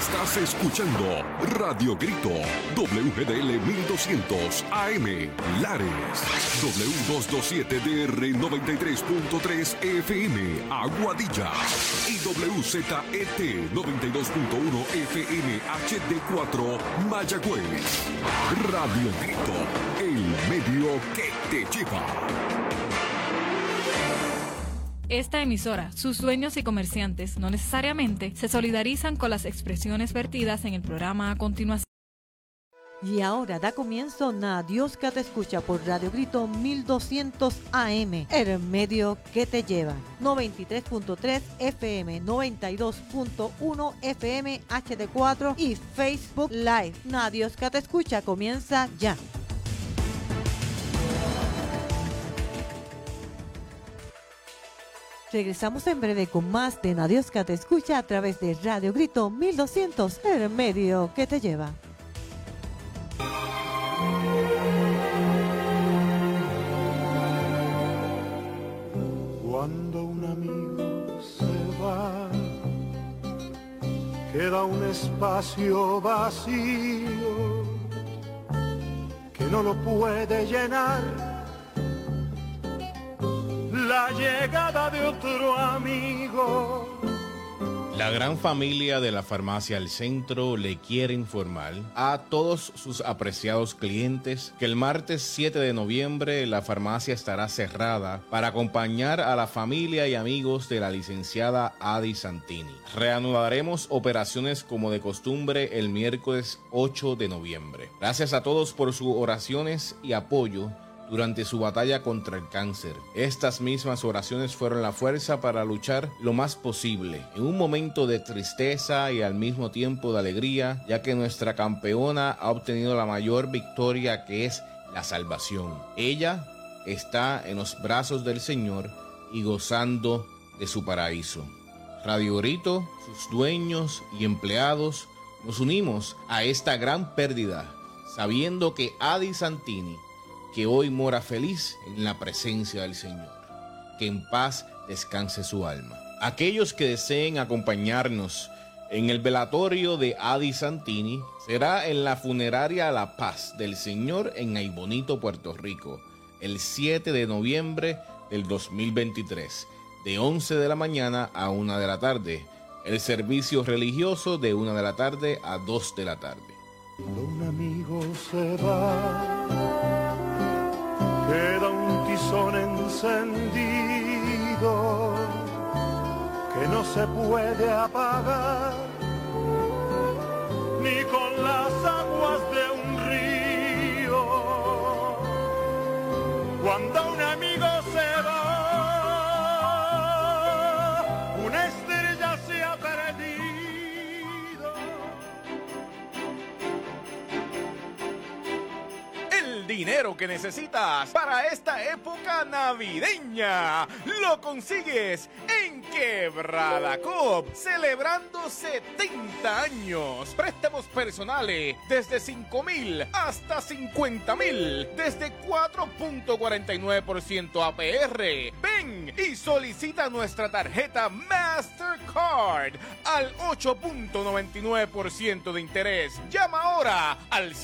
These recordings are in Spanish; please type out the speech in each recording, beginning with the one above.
Estás escuchando Radio Grito, WGDL 1200 AM, Lares, W227DR 93.3 FM, Aguadilla, y WZET 92.1 FM HD4, Mayagüez. Radio Grito, el medio que te lleva. Esta emisora, sus dueños y comerciantes no necesariamente se solidarizan con las expresiones vertidas en el programa a continuación. Y ahora da comienzo Dios que te escucha por Radio Grito 1200 AM, el medio que te lleva. 93.3 FM, 92.1 FM HD4 y Facebook Live. Dios que te escucha comienza ya. Regresamos en breve con más de Dios que te escucha a través de Radio Grito 1200, el medio que te lleva. Cuando un amigo se va, queda un espacio vacío que no lo puede llenar la llegada de otro amigo. La gran familia de la Farmacia El Centro le quiere informar a todos sus apreciados clientes que el martes 7 de noviembre la farmacia estará cerrada para acompañar a la familia y amigos de la licenciada Adi Santini. Reanudaremos operaciones como de costumbre el miércoles 8 de noviembre. Gracias a todos por sus oraciones y apoyo durante su batalla contra el cáncer. Estas mismas oraciones fueron la fuerza para luchar lo más posible en un momento de tristeza y al mismo tiempo de alegría, ya que nuestra campeona ha obtenido la mayor victoria, que es la salvación. Ella está en los brazos del Señor y gozando de su paraíso. Radio Grito, sus dueños y empleados, nos unimos a esta gran pérdida, sabiendo que Adi Santini, que hoy mora feliz en la presencia del Señor, que en paz descanse su alma. Aquellos que deseen acompañarnos en el velatorio de Adi Santini será en la funeraria La Paz del Señor en Aybonito, Puerto Rico, el 7 de noviembre del 2023, de 11 de la mañana a 1 de la tarde. El servicio religioso de 1 de la tarde a 2 de la tarde. Cuando un amigo se va, queda un tizón encendido que no se puede apagar ni con las aguas de un río. Cuando un amigo se va, una estrella se ha perdido. Dinero que necesitas para esta época navideña lo consigues en Quebrada Coop, celebrando 70 años. Préstamos personales desde 5,000 hasta 50,000, desde 4.49% APR. Ven y solicita nuestra tarjeta Mastercard al 8.99% de interés. Llama ahora al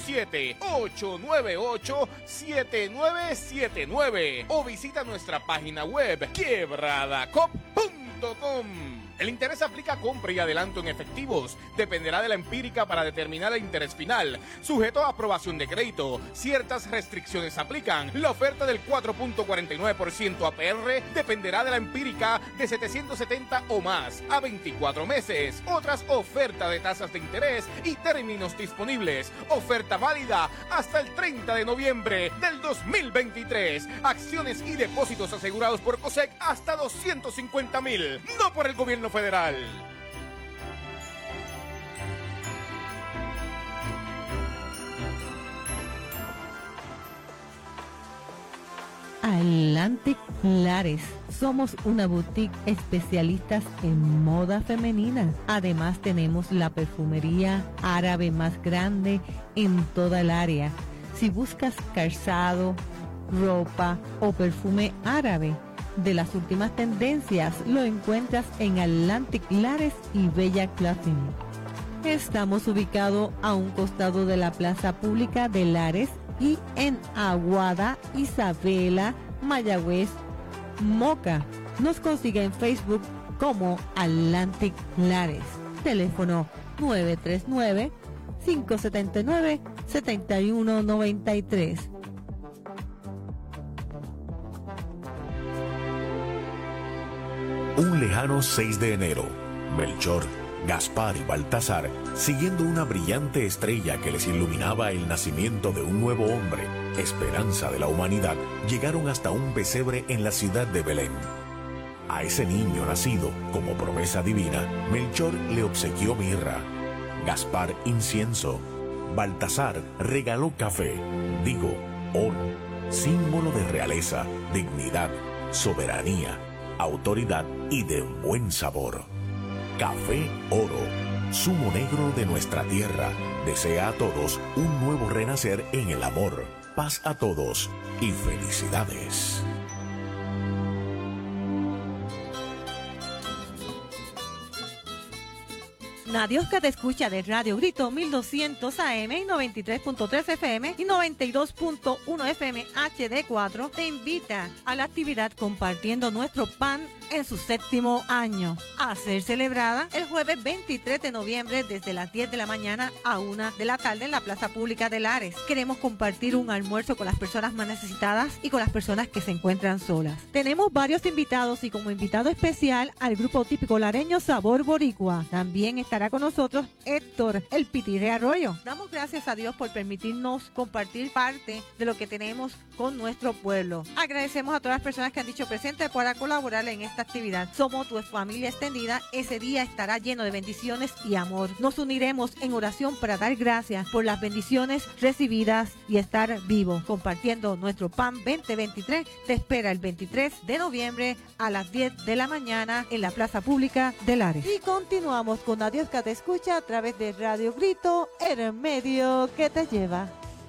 787-898-7979 o visita nuestra página web quebradacop.com. El interés aplica a compra y adelanto en efectivos. Dependerá de la empírica para determinar el interés final. Sujeto a aprobación de crédito. Ciertas restricciones aplican. La oferta del 4.49% APR dependerá de la empírica de 770 o más a 24 meses. Otras ofertas de tasas de interés y términos disponibles. Oferta válida hasta el 30 de noviembre del 2023. Acciones y depósitos asegurados por COSEC hasta 250,000. No por el gobierno federal. Atlantic Lares. Somos una boutique especialistas en moda femenina. Además tenemos la perfumería árabe más grande en toda el área. Si buscas calzado, ropa o perfume árabe de las últimas tendencias, lo encuentras en Atlantic Lares y Bella Clothing. Estamos ubicados a un costado de la Plaza Pública de Lares y en Aguada, Isabela, Mayagüez, Moca. Nos consigue en Facebook como Atlantic Lares. Teléfono 939-579-7193. Un lejano 6 de enero, Melchor, Gaspar y Baltasar, siguiendo una brillante estrella que les iluminaba el nacimiento de un nuevo hombre, esperanza de la humanidad, llegaron hasta un pesebre en la ciudad de Belén. A ese niño nacido como promesa divina, Melchor le obsequió mirra, Gaspar incienso, Baltasar regaló café, oro, símbolo de realeza, dignidad, soberanía, autoridad y de buen sabor. Café Oro, zumo negro de nuestra tierra, desea a todos un nuevo renacer en el amor, paz a todos y felicidades. Dios que te escucha de Radio Grito 1200 AM y 93.3 FM y 92.1 FM HD4 te invita a la actividad Compartiendo Nuestro Pan en su 7º año, a ser celebrada el jueves 23 de noviembre desde las 10 de la mañana a 1 de la tarde en la Plaza Pública de Lares. Queremos compartir un almuerzo con las personas más necesitadas y con las personas que se encuentran solas. Tenemos varios invitados y como invitado especial al grupo típico lareño Sabor Boricua. También estará con nosotros Héctor, el Pitirre Arroyo. Damos gracias a Dios por permitirnos compartir parte de lo que tenemos con nuestro pueblo. Agradecemos a todas las personas que han dicho presente para colaborar en esta actividad. Somos tu familia extendida. Ese día estará lleno de bendiciones y amor. Nos uniremos en oración para dar gracias por las bendiciones recibidas y estar vivo. Compartiendo nuestro PAN 2023 te espera el 23 de noviembre a las 10 de la mañana en la Plaza Pública de Lares. Y continuamos con Adiós que te escucha a través de Radio Grito, el medio que te lleva.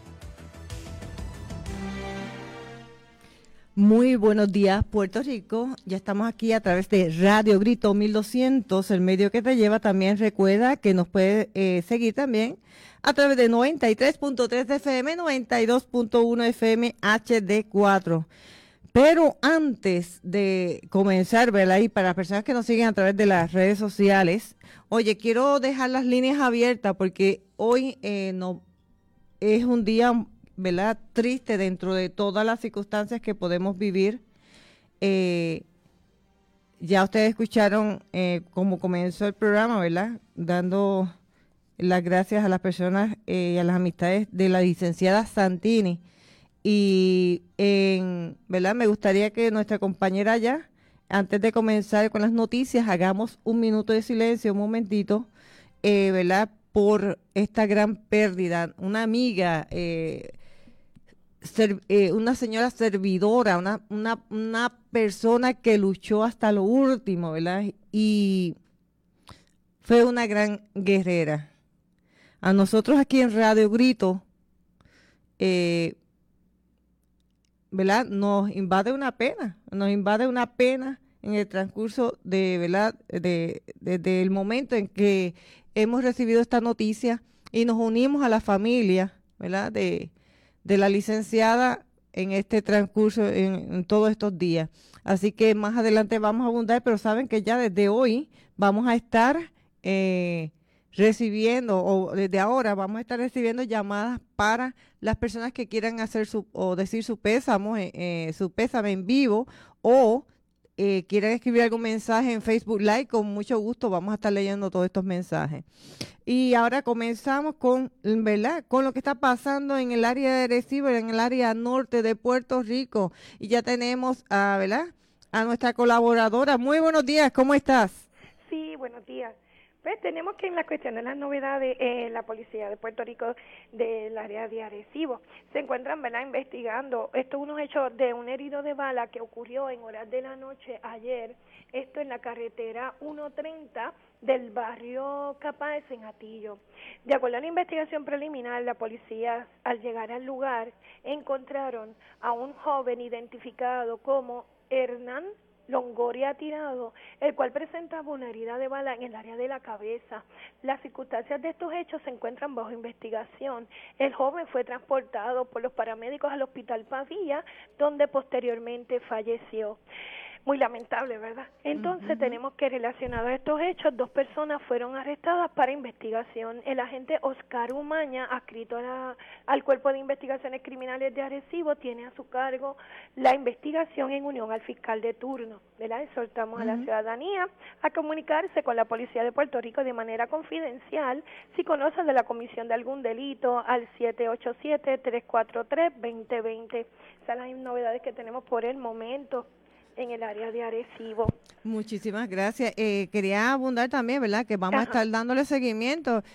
Muy buenos días, Puerto Rico. Ya estamos aquí a través de Radio Grito 1200, el medio que te lleva. También recuerda que nos puede seguir también a través de 93.3 FM, 92.1 FM HD4. Pero antes de comenzar, ¿verdad? Y para las personas que nos siguen a través de las redes sociales, oye, quiero dejar las líneas abiertas porque hoy no es un día, ¿verdad?, triste dentro de todas las circunstancias que podemos vivir. Ya ustedes escucharon cómo comenzó el programa, ¿verdad?, dando las gracias a las personas y a las amistades de la licenciada Santini. Y, ¿verdad?, me gustaría que nuestra compañera allá, antes de comenzar con las noticias, hagamos un minuto de silencio, un momentito, ¿verdad?, por esta gran pérdida. Una amiga, una señora servidora, una persona que luchó hasta lo último, ¿verdad? Y fue una gran guerrera. A nosotros aquí en Radio Grito, ¿verdad?, nos invade una pena en el transcurso de, ¿verdad?, desde el momento en que hemos recibido esta noticia y nos unimos a la familia, ¿verdad?, de la licenciada en este transcurso, en todos estos días. Así que más adelante vamos a abundar, pero saben que ya desde hoy vamos a estar recibiendo, o desde ahora vamos a estar recibiendo llamadas para las personas que quieran hacer o decir su pésame en vivo, o quieran escribir algún mensaje en Facebook Live. Con mucho gusto vamos a estar leyendo todos estos mensajes. Y ahora comenzamos con, ¿verdad?, con lo que está pasando en el área de Arecibo, en el área norte de Puerto Rico. Y ya tenemos ¿verdad?, a nuestra colaboradora. Muy buenos días, ¿cómo estás? Sí, buenos días. Pues tenemos que en la cuestión de las novedades, la policía de Puerto Rico del área de Arecibo se encuentran, ¿verdad?, investigando unos hechos de un herido de bala que ocurrió en horas de la noche ayer, esto en la carretera 130 del barrio Capáez en Atillo. De acuerdo a la investigación preliminar, la policía al llegar al lugar encontraron a un joven identificado como Hernán Longoria Tirado, el cual presentaba una herida de bala en el área de la cabeza. Las circunstancias de estos hechos se encuentran bajo investigación. El joven fue transportado por los paramédicos al Hospital Pavía, donde posteriormente falleció. Muy lamentable, ¿verdad? Entonces tenemos que, relacionado a estos hechos, 2 personas fueron arrestadas para investigación. El agente Oscar Umaña, adscrito al Cuerpo de Investigaciones Criminales de Arecibo, tiene a su cargo la investigación en unión al fiscal de turno, ¿verdad? Exhortamos a la ciudadanía a comunicarse con la Policía de Puerto Rico de manera confidencial si conoce de la comisión de algún delito al 787-343-2020. Esas son las novedades que tenemos por el momento en el área de Arecibo. Muchísimas gracias. Quería abundar también, ¿verdad?, que vamos a estar dándole seguimiento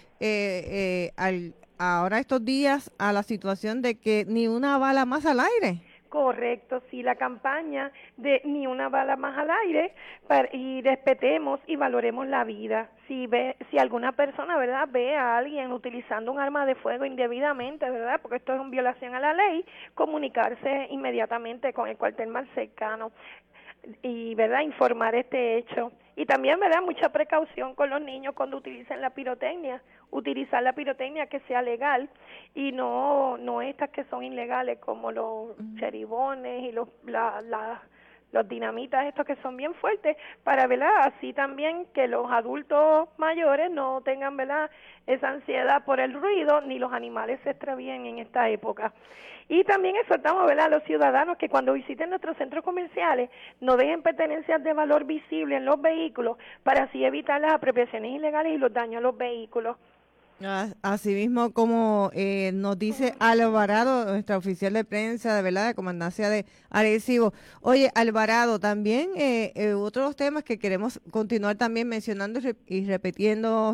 ahora estos días a la situación de que ni una bala más al aire. Correcto, sí, la campaña de ni una bala más al aire y respetemos y valoremos la vida. Si alguna persona, ¿verdad?, ve a alguien utilizando un arma de fuego indebidamente, ¿verdad?, porque esto es una violación a la ley, comunicarse inmediatamente con el cuartel más cercano y, ¿verdad?, informar este hecho. Y también, ¿verdad?, mucha precaución con los niños cuando utilicen la pirotecnia, utilizar la pirotecnia que sea legal y no estas que son ilegales como los cheribones y los dinamitas estos que son bien fuertes, para, ¿verdad?, así también que los adultos mayores no tengan, ¿verdad?, esa ansiedad por el ruido, ni los animales se extravíen en esta época. Y también exhortamos, ¿verdad?, a los ciudadanos que cuando visiten nuestros centros comerciales no dejen pertenencias de valor visible en los vehículos para así evitar las apropiaciones ilegales y los daños a los vehículos. Así mismo como nos dice Alvarado, nuestra oficial de prensa, de verdad, de Comandancia de Arecibo. Oye, Alvarado, también otros temas que queremos continuar también mencionando y repitiendo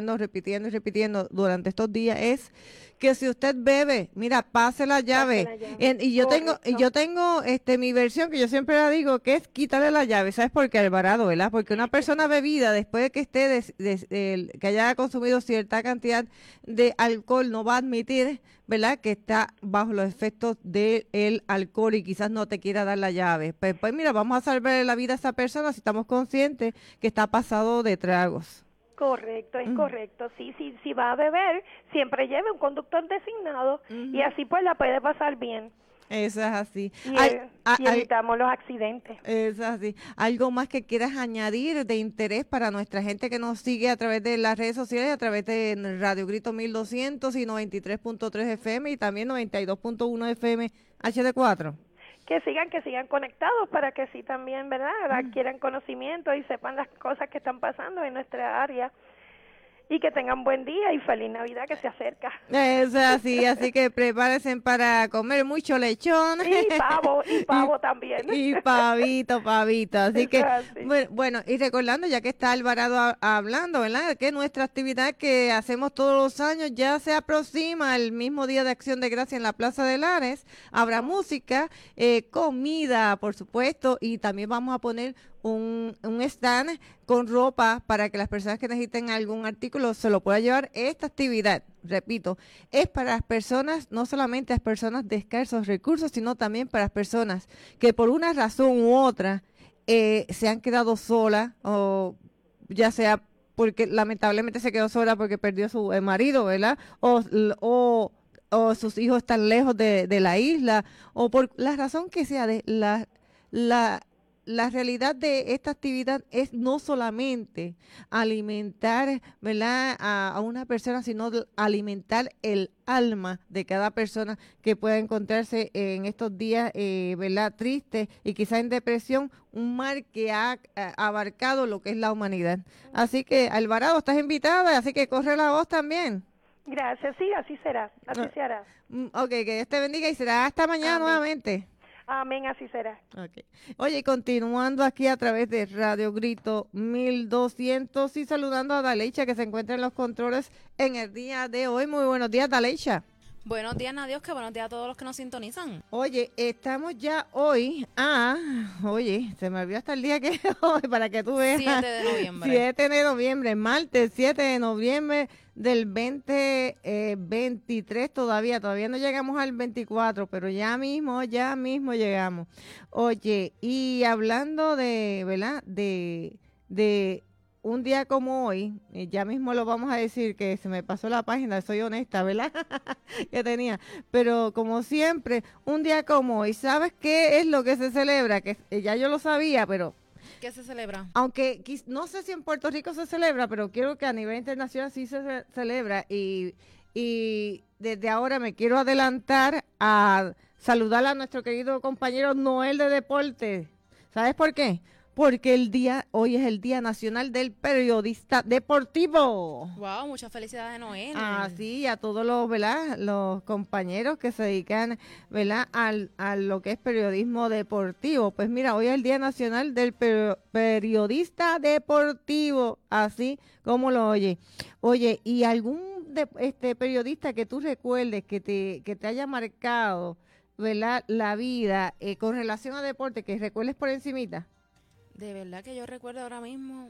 durante estos días es que si usted bebe, mira, pase la llave. Y yo tengo mi versión que yo siempre la digo, que es quitarle la llave. ¿Sabes por qué, Alvarado, verdad? Porque una persona bebida, después de que esté que haya consumido cierta cantidad de alcohol, no va a admitir, ¿verdad?, que está bajo los efectos del alcohol y quizás no te quiera dar la llave. Pues mira, vamos a salvar la vida a esa persona si estamos conscientes que está pasado de tragos. Correcto, es correcto. Sí, si va a beber, siempre lleve un conductor designado y así pues la puede pasar bien. Eso es así. Y evitamos los accidentes. Eso es así. ¿Algo más que quieras añadir de interés para nuestra gente que nos sigue a través de las redes sociales, a través de Radio Grito 1200 y 93.3 FM y también 92.1 FM HD4? Que sigan conectados para que sí también, ¿verdad?, adquieran conocimiento y sepan las cosas que están pasando en nuestra área. Y que tengan buen día y feliz Navidad que se acerca. Es así, así que prepárense para comer mucho lechón. Y pavo también. Y pavito. Así que, bueno, y recordando, ya que está Alvarado hablando, ¿verdad?, que nuestra actividad que hacemos todos los años ya se aproxima el mismo Día de Acción de Gracia en la Plaza de Lares. Habrá música, comida, por supuesto, y también vamos a poner un stand con ropa para que las personas que necesiten algún artículo se lo puedan llevar. Esta actividad, repito, es para las personas, no solamente las personas de escasos recursos, sino también para las personas que por una razón u otra se han quedado solas, o ya sea porque lamentablemente se quedó sola porque perdió su marido, ¿verdad?, o sus hijos están lejos de la isla, o por la razón que sea. La realidad de esta actividad es no solamente alimentar, ¿verdad?, a una persona, sino alimentar el alma de cada persona que pueda encontrarse en estos días, ¿verdad?, tristes y quizá en depresión, un mal que ha abarcado lo que es la humanidad. Así que, Alvarado, estás invitada, así que corre la voz también. Gracias, sí, así será, así se hará. Ok, que Dios te bendiga y será hasta mañana nuevamente. Amén, así será. Okay. Oye, continuando aquí a través de Radio Grito 1200 y saludando a Daleicha que se encuentra en los controles en el día de hoy. Muy buenos días, Daleicha. Buenos días, Nadios, que buenos días a todos los que nos sintonizan. Oye, estamos ya hoy oye, se me olvidó hasta el día que hoy, para que tú veas. 7 de noviembre. 7 de noviembre, martes 7 de noviembre del 2023 todavía no llegamos al 24, pero ya mismo llegamos. Oye, y hablando de, ¿verdad? De un día como hoy, ya mismo lo vamos a decir, que se me pasó la página, soy honesta, ¿verdad? que tenía. Pero como siempre, un día como hoy, ¿sabes qué es lo que se celebra? Que ya yo lo sabía, pero... ¿Qué se celebra? Aunque no sé si en Puerto Rico se celebra, pero quiero que a nivel internacional sí se celebra. Y desde ahora me quiero adelantar a saludar a nuestro querido compañero Noel de Deportes. ¿Sabes por qué? Porque hoy es el Día Nacional del Periodista Deportivo. Wow, muchas felicidades, Noel. Sí, a todos los, ¿verdad? Los compañeros que se dedican, ¿verdad? A lo que es periodismo deportivo. Pues mira, hoy es el Día Nacional del Periodista Deportivo, así como lo oye. Oye, ¿y algún periodista que tú recuerdes que te haya marcado, ¿verdad? La vida con relación a deporte, que recuerdes por encimita? De verdad que yo recuerdo ahora mismo.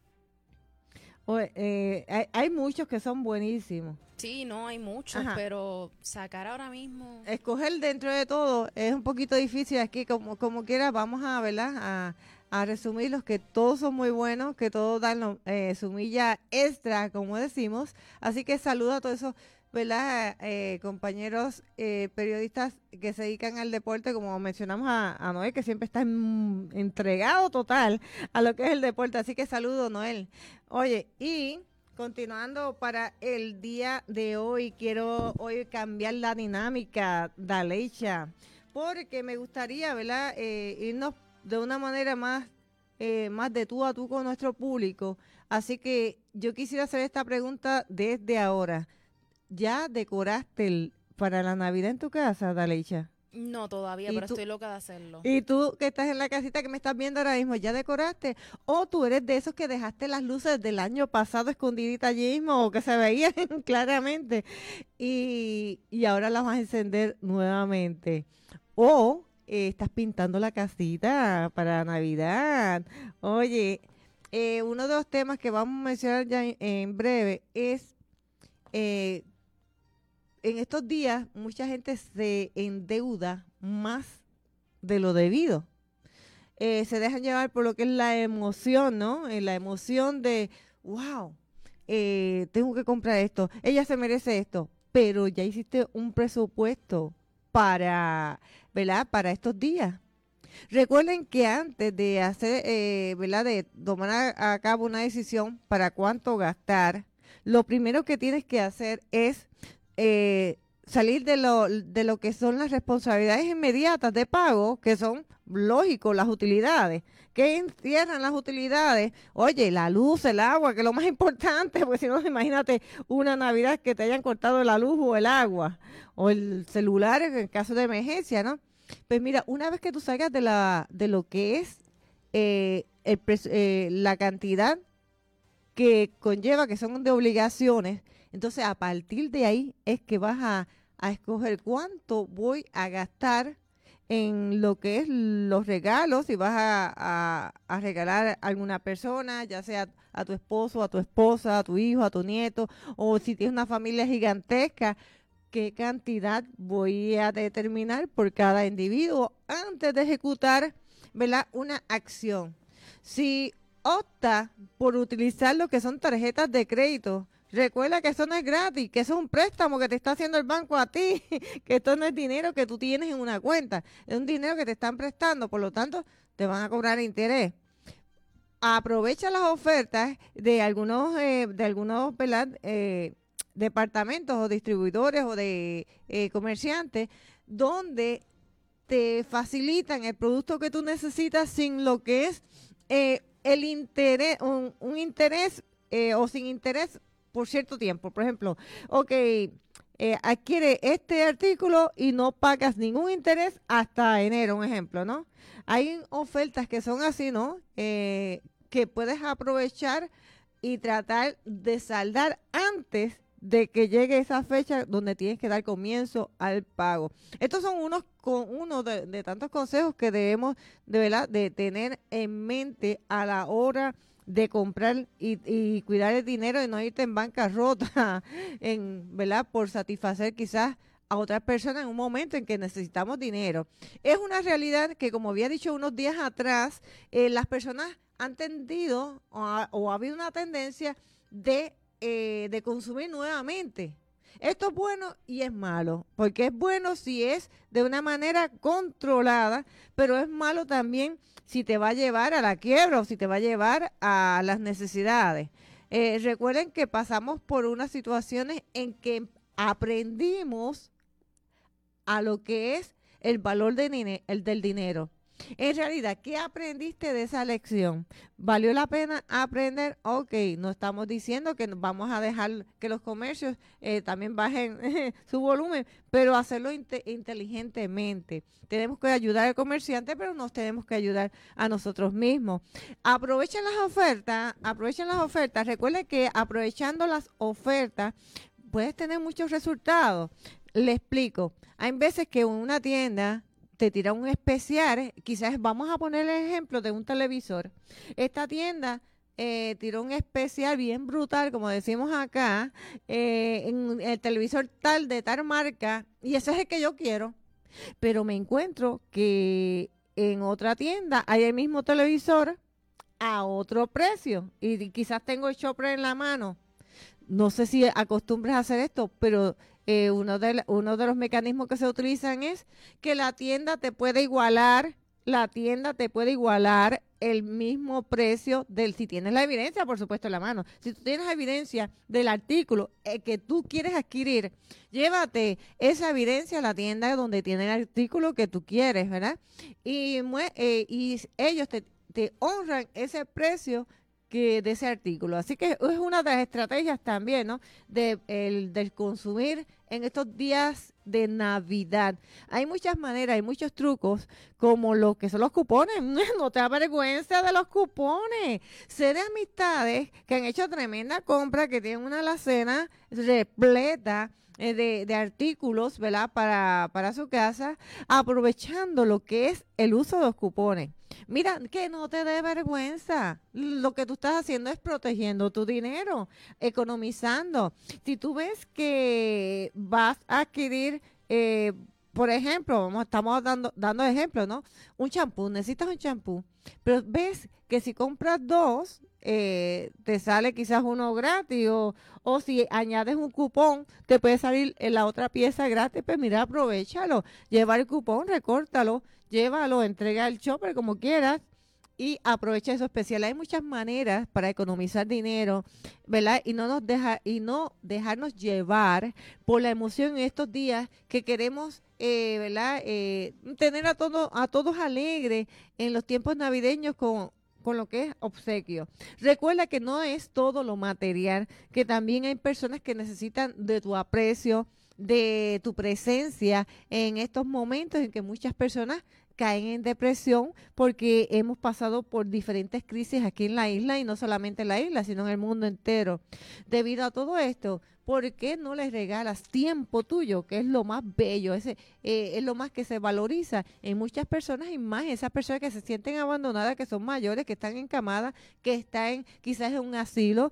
Hay muchos que son buenísimos. Sí, no, hay muchos, pero sacar ahora mismo. Escoger dentro de todo es un poquito difícil. Aquí, como quiera, vamos a, ¿verdad? A resumir los que todos son muy buenos, que todos dan su milla extra, como decimos. Así que saludo a todos esos, ¿verdad? Compañeros periodistas que se dedican al deporte, como mencionamos a Noel, que siempre está entregado total a lo que es el deporte. Así que saludo, Noel. Oye, y continuando para el día de hoy, quiero hoy cambiar la dinámica, Daleicha, porque me gustaría, ¿verdad? Irnos de una manera más de tú a tú con nuestro público. Así que yo quisiera hacer esta pregunta desde ahora. ¿Ya decoraste para la Navidad en tu casa, Daleicha? No, todavía, pero estoy loca de hacerlo. ¿Y tú que estás en la casita que me estás viendo ahora mismo, ya decoraste? ¿O tú eres de esos que dejaste las luces del año pasado escondiditas allí mismo o que se veían claramente y ahora las vas a encender nuevamente? ¿O estás pintando la casita para Navidad? Oye, uno de los temas que vamos a mencionar ya en breve es... en estos días mucha gente se endeuda más de lo debido. Se dejan llevar por lo que es la emoción, ¿no? La emoción de, wow, tengo que comprar esto, ella se merece esto, pero ya hiciste un presupuesto para, ¿verdad? Para estos días. Recuerden que antes de hacer, ¿verdad? De tomar a cabo una decisión para cuánto gastar, lo primero que tienes que hacer es salir de lo que son las responsabilidades inmediatas de pago, que son, lógico, las utilidades. ¿Qué encierran las utilidades? Oye, la luz, el agua, que es lo más importante, porque si no, imagínate una Navidad que te hayan cortado la luz o el agua, o el celular en caso de emergencia, ¿no? Pues mira, una vez que tú salgas de lo que es la cantidad que conlleva, que son de obligaciones, entonces a partir de ahí es que vas a escoger cuánto voy a gastar en lo que es los regalos, si vas a regalar a alguna persona, ya sea a tu esposo, a tu esposa, a tu hijo, a tu nieto, o si tienes una familia gigantesca, qué cantidad voy a determinar por cada individuo antes de ejecutar, ¿verdad? Una acción. Si opta por utilizar lo que son tarjetas de crédito, recuerda que eso no es gratis, que eso es un préstamo que te está haciendo el banco a ti, que esto no es dinero que tú tienes en una cuenta, es un dinero que te están prestando, por lo tanto te van a cobrar interés. Aprovecha las ofertas de algunos ¿verdad? Departamentos o distribuidores o de comerciantes donde te facilitan el producto que tú necesitas sin lo que es el interés, un interés o sin interés por cierto tiempo. Por ejemplo, adquiere este artículo y no pagas ningún interés hasta enero, un ejemplo, ¿no? Hay ofertas que son así, ¿no? Que puedes aprovechar y tratar de saldar antes de que llegue esa fecha donde tienes que dar comienzo al pago. Estos son uno de tantos consejos que debemos de tener en mente a la hora de comprar y cuidar el dinero y no irte en bancarrota, ¿verdad? Por satisfacer quizás a otras personas en un momento en que necesitamos dinero. Es una realidad que, como había dicho unos días atrás, las personas han tendido o ha habido una tendencia de consumir nuevamente. Esto es bueno y es malo, porque es bueno si es de una manera controlada, pero es malo también si te va a llevar a la quiebra o si te va a llevar a las necesidades. Recuerden que pasamos por unas situaciones en que aprendimos a lo que es el valor del dinero. En realidad, ¿qué aprendiste de esa lección? ¿Valió la pena aprender? Ok, no estamos diciendo que vamos a dejar que los comercios también bajen su volumen, pero hacerlo inteligentemente. Tenemos que ayudar al comerciante, pero nos tenemos que ayudar a nosotros mismos. Aprovechen las ofertas. Recuerden que aprovechando las ofertas puedes tener muchos resultados. Le explico. Hay veces que una tienda te tira un especial, quizás vamos a poner el ejemplo de un televisor. Esta tienda tiró un especial bien brutal, como decimos acá, en el televisor tal de tal marca, y ese es el que yo quiero. Pero me encuentro que en otra tienda hay el mismo televisor a otro precio, y quizás tengo el shopper en la mano. No sé si acostumbras a hacer esto, pero uno de los mecanismos que se utilizan es que la tienda te puede igualar el mismo precio si tienes la evidencia, por supuesto, en la mano. Si tú tienes evidencia del artículo que tú quieres adquirir, llévate esa evidencia a la tienda donde tiene el artículo que tú quieres, ¿verdad? Y ellos te honran ese precio de ese artículo. Así que es una de las estrategias también, ¿no? Del consumir en estos días de Navidad. Hay muchas maneras, hay muchos trucos, como lo que son los cupones. No te avergüenza de los cupones. Sé de amistades que han hecho tremenda compra, que tienen una alacena repleta de artículos, ¿verdad? Para su casa, aprovechando lo que es el uso de los cupones. Mira, que no te dé vergüenza. Lo que tú estás haciendo es protegiendo tu dinero, economizando. Si tú ves que vas a adquirir, por ejemplo, estamos dando ejemplos, ¿no? Un champú, necesitas un champú, pero ves que si compras dos, te sale quizás uno gratis, o si añades un cupón, te puede salir la otra pieza gratis. Pues mira, aprovéchalo, lleva el cupón, recórtalo, llévalo, entrega el shopper como quieras y aprovecha eso especial. Hay muchas maneras para economizar dinero, ¿verdad? Y no dejarnos llevar por la emoción en estos días que queremos, ¿verdad? Tener a todos alegres en los tiempos navideños con lo que es obsequio. Recuerda que no es todo lo material, que también hay personas que necesitan de tu aprecio, de tu presencia en estos momentos en que muchas personas caen en depresión porque hemos pasado por diferentes crisis aquí en la isla, y no solamente en la isla, sino en el mundo entero. Debido a todo esto, ¿por qué no les regalas tiempo tuyo, que es lo más bello, es lo más que se valoriza en muchas personas, y más esas personas que se sienten abandonadas, que son mayores, que están encamadas, que están quizás en un asilo,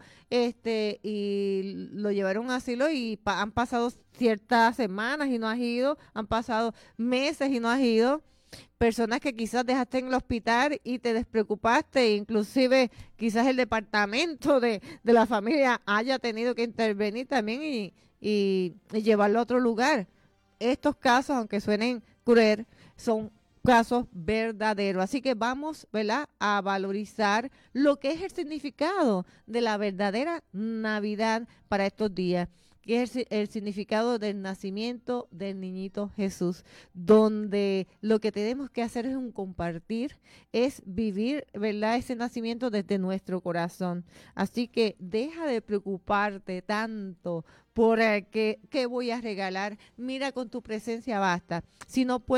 y lo llevaron a un asilo y han pasado ciertas semanas y no has ido, han pasado meses y no has ido? Personas que quizás dejaste en el hospital y te despreocupaste, inclusive quizás el departamento de la familia haya tenido que intervenir también y llevarlo a otro lugar. Estos casos, aunque suenen cruel, son casos verdaderos. Así que vamos, ¿verdad?, a valorizar lo que es el significado de la verdadera Navidad para estos días, que es el significado del nacimiento del niñito Jesús, donde lo que tenemos que hacer es un compartir, es vivir, ¿verdad?, ese nacimiento desde nuestro corazón. Así que deja de preocuparte tanto por qué voy a regalar. Mira, con tu presencia basta. Si no puedes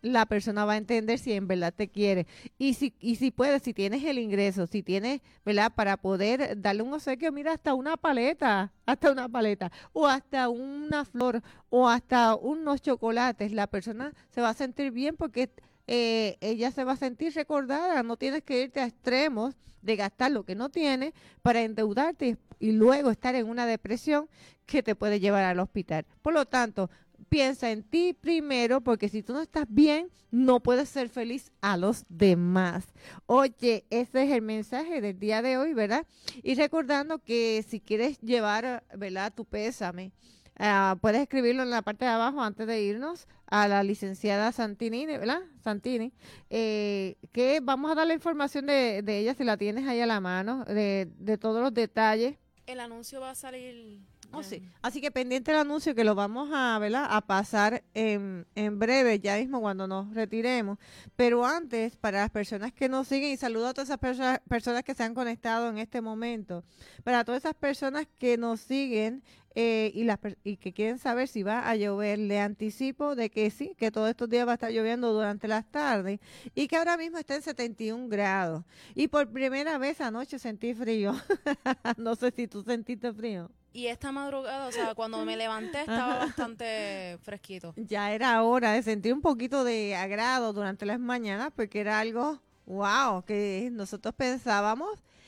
la persona va a entender si en verdad te quiere. Y si puedes, si tienes el ingreso, si tienes, ¿verdad? Para poder darle un obsequio, mira, hasta una paleta, o hasta una flor, o hasta unos chocolates, la persona se va a sentir bien porque ella se va a sentir recordada. No tienes que irte a extremos de gastar lo que no tienes para endeudarte y luego estar en una depresión que te puede llevar al hospital. Por lo tanto, piensa en ti primero, porque si tú no estás bien, no puedes ser feliz a los demás. Oye, ese es el mensaje del día de hoy, ¿verdad? Y recordando que si quieres llevar, ¿verdad?, tu pésame, puedes escribirlo en la parte de abajo antes de irnos a la licenciada Santini, ¿verdad? Santini, que vamos a dar la información de ella, si la tienes ahí a la mano, de todos los detalles. El anuncio va a salir... Sí. Así que pendiente el anuncio, que lo vamos a, ¿verdad?, a pasar en breve, ya mismo cuando nos retiremos. Pero antes, para las personas que nos siguen, y saludo a todas esas personas que se han conectado en este momento, para todas esas personas que nos siguen y que quieren saber si va a llover, le anticipo de que sí, que todos estos días va a estar lloviendo durante las tardes y que ahora mismo está en 71 grados. Y por primera vez anoche sentí frío. No sé si tú sentiste frío. Y esta madrugada, o sea, cuando me levanté estaba bastante fresquito. Ya era hora de sentir un poquito de agrado durante las mañanas, porque era algo, wow, que nosotros pensábamos,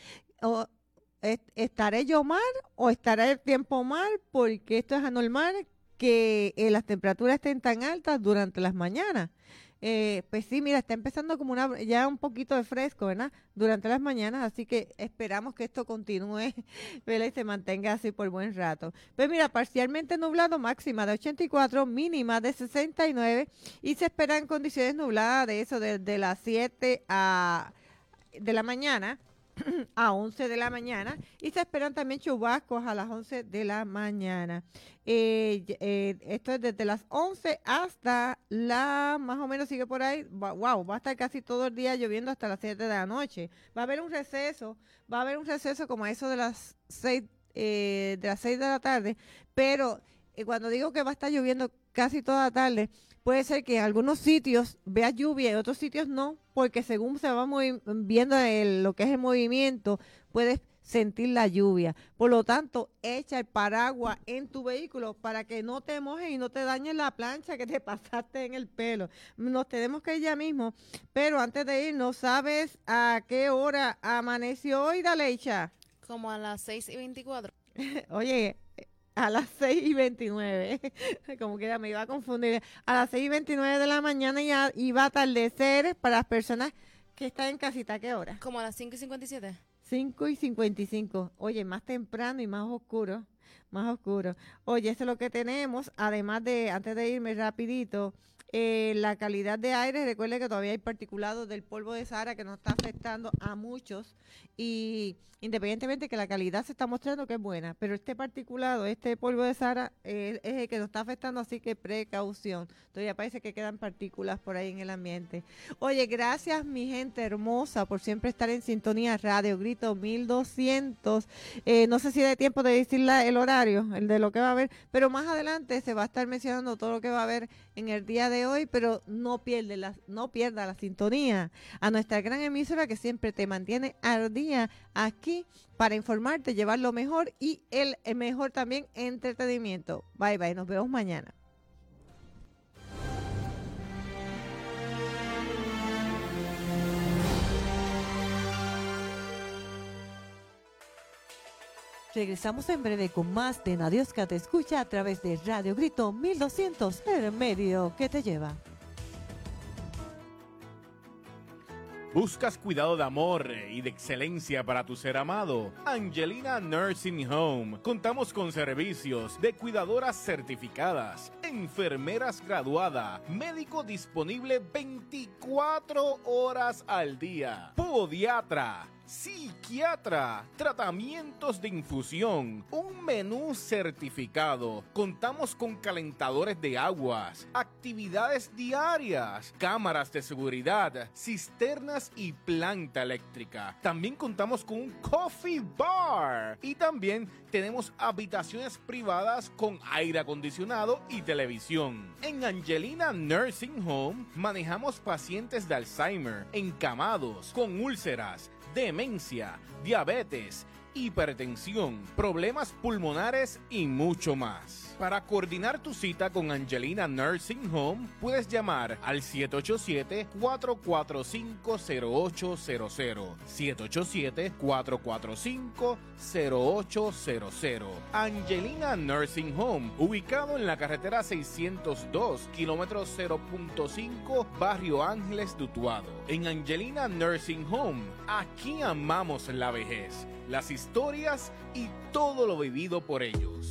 ¿estaré yo mal o estará el tiempo mal? Porque esto es anormal que las temperaturas estén tan altas durante las mañanas. Pues sí, mira, está empezando como ya un poquito de fresco, ¿verdad?, durante las mañanas, así que esperamos que esto continúe, ¿verdad?, y se mantenga así por buen rato. Pues mira, parcialmente nublado, máxima de 84, mínima de 69, y se esperan condiciones nubladas de eso desde las 7 de la mañana a 11 de la mañana, y se esperan también chubascos a las 11 de la mañana. Esto es desde las 11 hasta más o menos sigue por ahí, wow, va a estar casi todo el día lloviendo hasta las 7 de la noche. Va a haber un receso como a eso de las 6 de la tarde, pero cuando digo que va a estar lloviendo casi toda la tarde, puede ser que en algunos sitios vea lluvia y en otros sitios no, porque según se va viendo lo que es el movimiento, puedes sentir la lluvia. Por lo tanto, echa el paraguas en tu vehículo para que no te mojes y no te dañes la plancha que te pasaste en el pelo. Nos tenemos que ir ya mismo, pero antes de ir, ¿no sabes a qué hora amaneció hoy, Daleicha? Como a las 6:24. Oye, a las 6:29, como quiera me iba a confundir, a las 6:29 de la mañana ya iba a atardecer para las personas que están en casita. ¿A qué hora? Como a las 5:57. 5:55. Oye, más temprano y más oscuro. Oye, eso es lo que tenemos. Además de, antes de irme rapidito, la calidad de aire, recuerde que todavía hay particulados del polvo de Sahara que nos está afectando a muchos, y independientemente que la calidad se está mostrando que es buena, pero este polvo de Sahara es el que nos está afectando, así que precaución. Todavía parece que quedan partículas por ahí en el ambiente. Oye, gracias mi gente hermosa por siempre estar en sintonía. Radio Grito 1200. No sé si hay tiempo de decir el horario, el de lo que va a haber, pero más adelante se va a estar mencionando todo lo que va a haber en el día de hoy, pero no pierda la sintonía a nuestra gran emisora que siempre te mantiene al día aquí para informarte, llevar lo mejor y el mejor también entretenimiento. Bye bye, nos vemos mañana. Regresamos en breve con más de Dios que te escucha a través de Radio Grito 1200, el medio que te lleva. ¿Buscas cuidado de amor y de excelencia para tu ser amado? Angelina Nursing Home. Contamos con servicios de cuidadoras certificadas, enfermeras graduadas, médico disponible 24 horas al día, podiatra, psiquiatra, tratamientos de infusión, un menú certificado. Contamos con calentadores de aguas, actividades diarias, cámaras de seguridad, cisternas y planta eléctrica. También contamos con un coffee bar y también tenemos habitaciones privadas con aire acondicionado y televisión. En Angelina Nursing Home manejamos pacientes de Alzheimer, encamados, con úlceras, demencia, diabetes, hipertensión, problemas pulmonares y mucho más. Para coordinar tu cita con Angelina Nursing Home, puedes llamar al 787-445-0800. 787-445-0800. Angelina Nursing Home, ubicado en la carretera 602, kilómetro 0.5, Barrio Ángeles de Utuado. En Angelina Nursing Home, aquí amamos la vejez, las historias y todo lo vivido por ellos.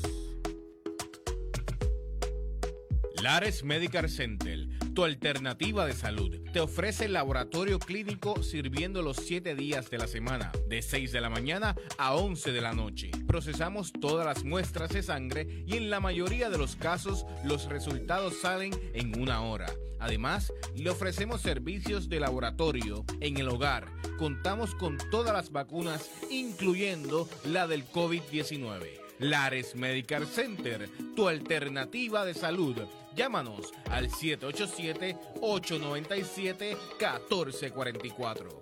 Lares Medical Center, tu alternativa de salud, te ofrece el laboratorio clínico sirviendo los 7 días de la semana, de 6 de la mañana a 11 de la noche. Procesamos todas las muestras de sangre y en la mayoría de los casos los resultados salen en 1 hora. Además, le ofrecemos servicios de laboratorio en el hogar. Contamos con todas las vacunas, incluyendo la del COVID-19. Lares Medical Center, tu alternativa de salud. Llámanos al 787-897-1444.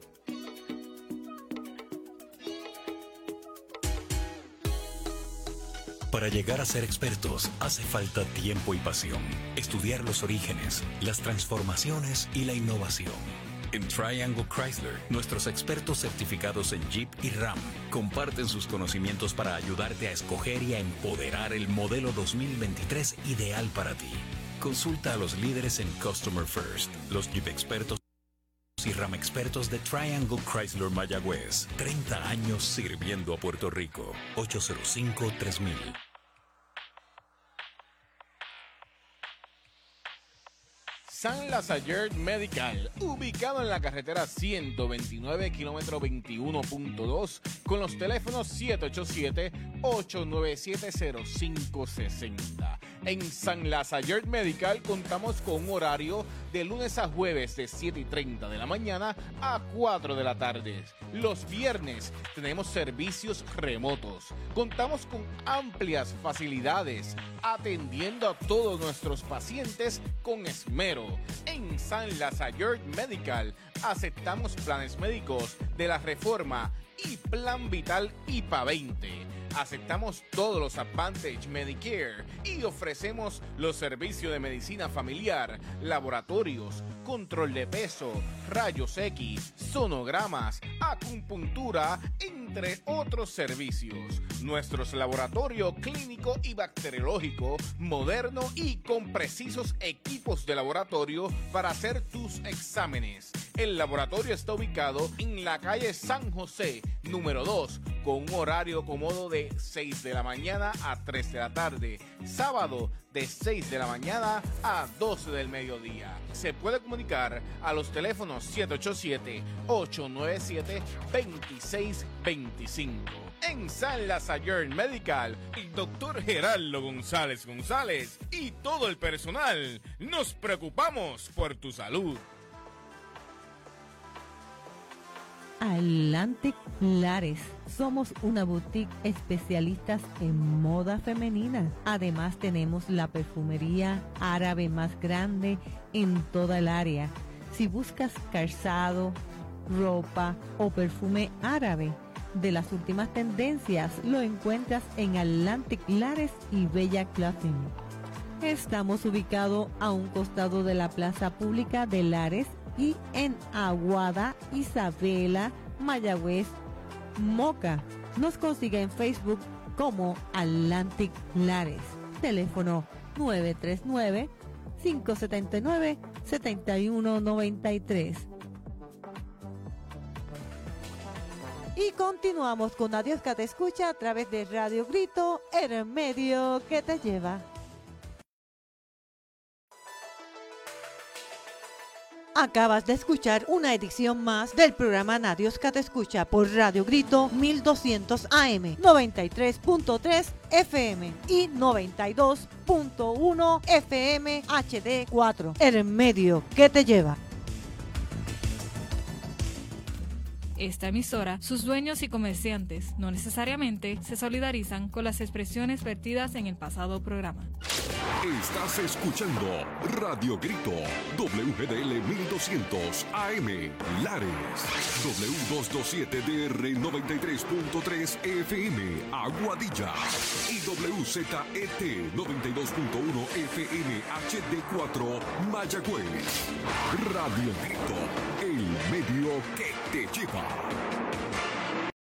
Para llegar a ser expertos hace falta tiempo y pasión. Estudiar los orígenes, las transformaciones y la innovación. En Triangle Chrysler, nuestros expertos certificados en Jeep y Ram comparten sus conocimientos para ayudarte a escoger y a empoderar el modelo 2023 ideal para ti. Consulta a los líderes en Customer First, los Jeep expertos y Ram expertos de Triangle Chrysler Mayagüez. 30 años sirviendo a Puerto Rico. 805-3000. San Lazayer Medical, ubicado en la carretera 129, kilómetro 21.2, con los teléfonos 787-897-0560. En San Lazayer Medical contamos con un horario de lunes a jueves de 7:30 de la mañana a 4 de la tarde. Los viernes tenemos servicios remotos. Contamos con amplias facilidades, atendiendo a todos nuestros pacientes con esmero. En San Lazayer Medical aceptamos planes médicos de la Reforma y Plan Vital IPA 20. Aceptamos todos los Advantage Medicare y ofrecemos los servicios de medicina familiar, laboratorios, control de peso, rayos X, sonogramas, acupuntura, entre otros servicios. Nuestros laboratorios clínico y bacteriológico, moderno y con precisos equipos de laboratorio para hacer tus exámenes. El laboratorio está ubicado en la calle San José, número 2, con un horario cómodo de 6 de la mañana a 3 de la tarde. Sábado, de 6 de la mañana a 12 del mediodía. Se puede comunicar a los teléfonos 787-897-2625. En San Lazayer Medical, el doctor Gerardo González y todo el personal nos preocupamos por tu salud. Atlantic Lares. Somos una boutique especialistas en moda femenina. Además tenemos la perfumería árabe más grande en toda el área. Si buscas calzado, ropa o perfume árabe de las últimas tendencias, lo encuentras en Atlantic Lares y Bella Clothing. Estamos ubicados a un costado de la plaza pública de Lares y en Aguada, Isabela, Mayagüez, Moca. Nos consigue en Facebook como Atlantic Lares. Teléfono 939-579-7193. Y continuamos con Adiós que te escucha a través de Radio Grito, el medio que te lleva. Acabas de escuchar una edición más del programa Dios que te escucha por Radio Grito 1200 AM, 93.3 FM y 92.1 FM HD4. El medio que te lleva. Esta emisora, sus dueños y comerciantes no necesariamente se solidarizan con las expresiones vertidas en el pasado programa. Estás escuchando Radio Grito, WGDL 1200 AM, Lares, W227DR 93.3 FM, Aguadilla, y WZET 92.1 FM HD4, Mayagüez. Radio Grito, el medio que te lleva.